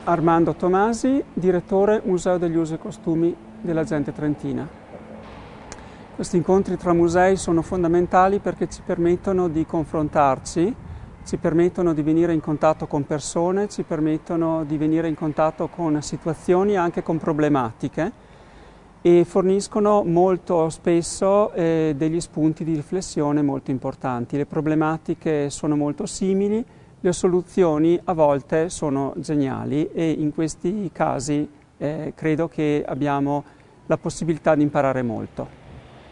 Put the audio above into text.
Armando Tomasi, direttore Museo degli Usi e Costumi della Gente Trentina. Questi incontri tra musei sono fondamentali perché ci permettono di confrontarci, ci permettono di venire in contatto con persone, ci permettono di venire in contatto con situazioni e anche con problematiche e forniscono molto spesso degli spunti di riflessione molto importanti. Le problematiche sono molto simili, le soluzioni a volte sono geniali e in questi casi credo che abbiamo la possibilità di imparare molto.